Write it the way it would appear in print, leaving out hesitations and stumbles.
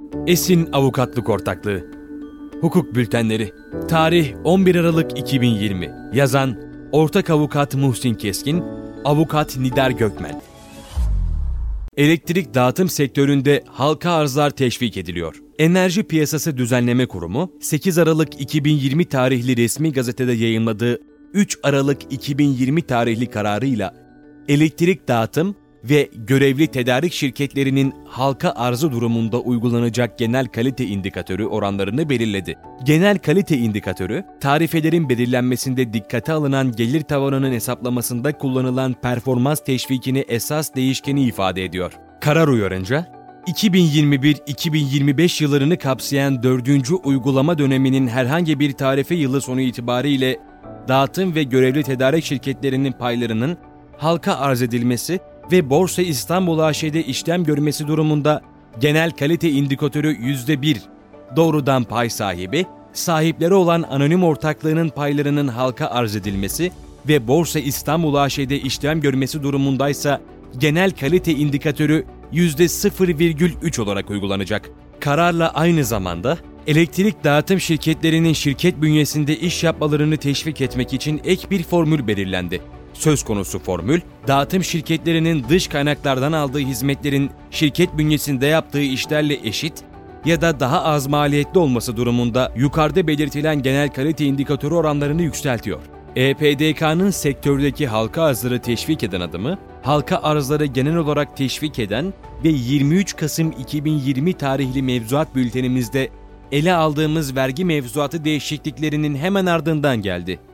Esin Avukatlık Ortaklığı. Hukuk Bültenleri. Tarih 11 Aralık 2020. Yazan Ortak Avukat Muhsin Keskin, Avukat Nidar Gökmen. Elektrik dağıtım sektöründe halka arzlar teşvik ediliyor. Enerji Piyasası Düzenleme Kurumu, 8 Aralık 2020 tarihli resmi gazetede yayımladığı 3 Aralık 2020 tarihli kararıyla elektrik dağıtım ve görevli tedarik şirketlerinin halka arzı durumunda uygulanacak genel kalite indikatörü oranlarını belirledi. Genel kalite indikatörü, tarifelerin belirlenmesinde dikkate alınan gelir tavanının hesaplamasında kullanılan performans teşvikini esas değişkeni ifade ediyor. Karar uyarınca, 2021-2025 yıllarını kapsayan 4. uygulama döneminin herhangi bir tarife yılı sonu itibariyle dağıtım ve görevli tedarik şirketlerinin paylarının halka arz edilmesi ve Borsa İstanbul AŞ'de işlem görmesi durumunda genel kalite indikatörü %1 doğrudan pay sahibi, sahipleri olan anonim ortaklığının paylarının halka arz edilmesi ve Borsa İstanbul AŞ'de işlem görmesi durumundaysa genel kalite indikatörü %0,3 olarak uygulanacak. Kararla aynı zamanda elektrik dağıtım şirketlerinin şirket bünyesinde iş yapmalarını teşvik etmek için ek bir formül belirlendi. Söz konusu formül, dağıtım şirketlerinin dış kaynaklardan aldığı hizmetlerin şirket bünyesinde yaptığı işlerle eşit ya da daha az maliyetli olması durumunda yukarıda belirtilen genel kalite indikatörü oranlarını yükseltiyor. EPDK'nın sektördeki halka arzları teşvik eden adımı, halka arzları genel olarak teşvik eden ve 23 Kasım 2020 tarihli mevzuat bültenimizde ele aldığımız vergi mevzuatı değişikliklerinin hemen ardından geldi.